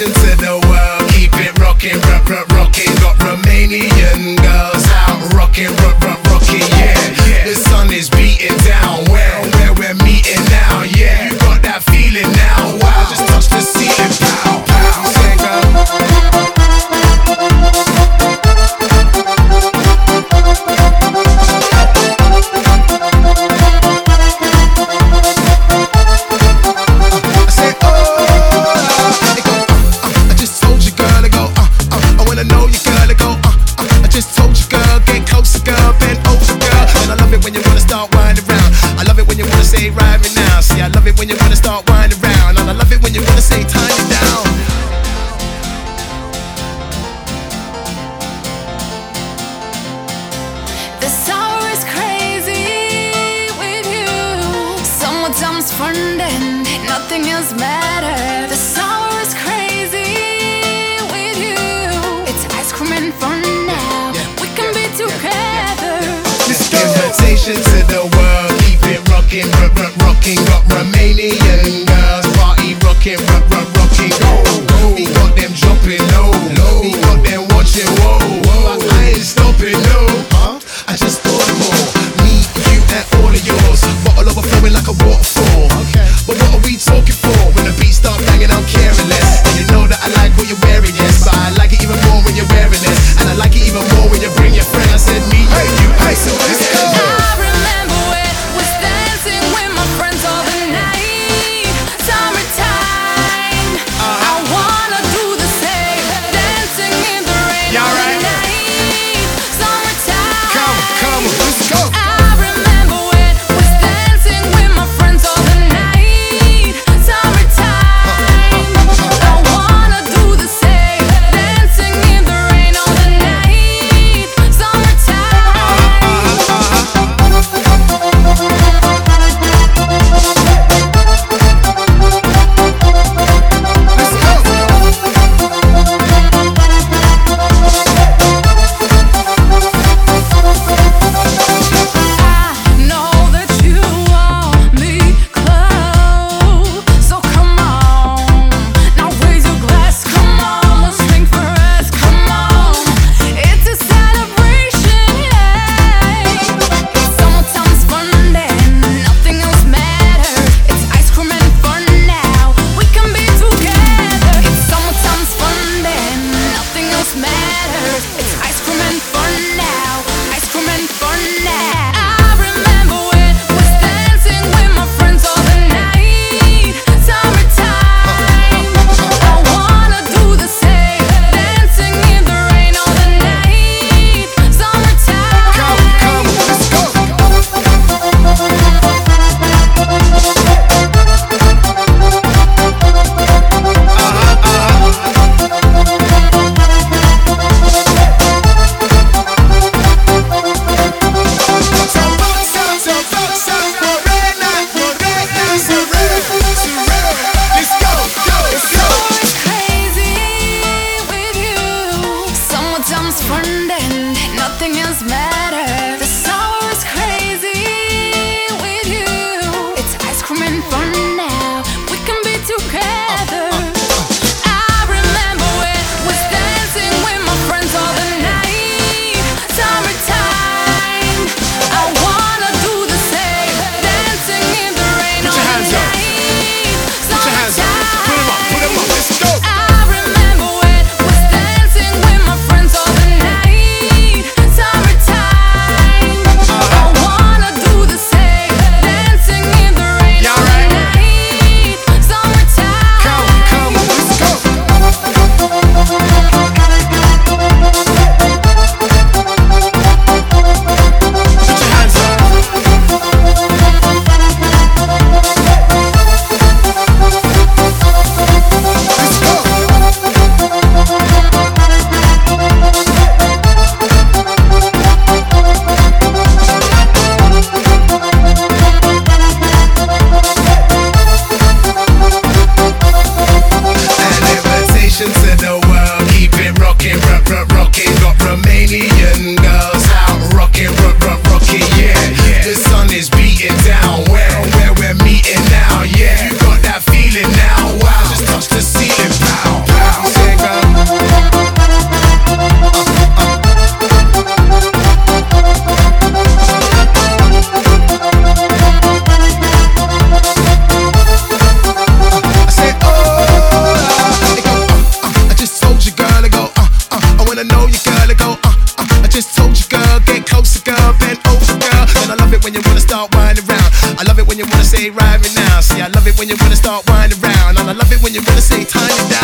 representation to the world. Keep it rocking, rocking. Got Romanian girls out rocking, rocking, yeah. The sun is beating down where we're meeting now, yeah. You got that feeling now, wow. Just touch the ceiling, pow, pow. Say, say ride me now. See, I love it when you wanna start winding around, and I love it when you wanna say time it down. The summer is crazy with you. Summertime's fun and nothing else matters. The summer is crazy with you. It's ice cream and fun now. Yeah. We can be together. This invitation to the world. Rocking, rocking, got Romanian girls party rocking, rocking. We got them dropping low, we got them watching, whoa. But I ain't stopping, no. I just thought of more. Me, you, and all of yours. Bottle overflowing like a waterfall. But what are we talking for? When the beat start banging, I'm caring less. And you know that I like what you're wearing, yes. But I like it even more when you're wearing this, and I like it even more when you bring your friend. I said me, you, I, so let's go. I remember when we're dancing with my friends all the night. I love it when you wanna start winding around, and I love it when you wanna say time it down.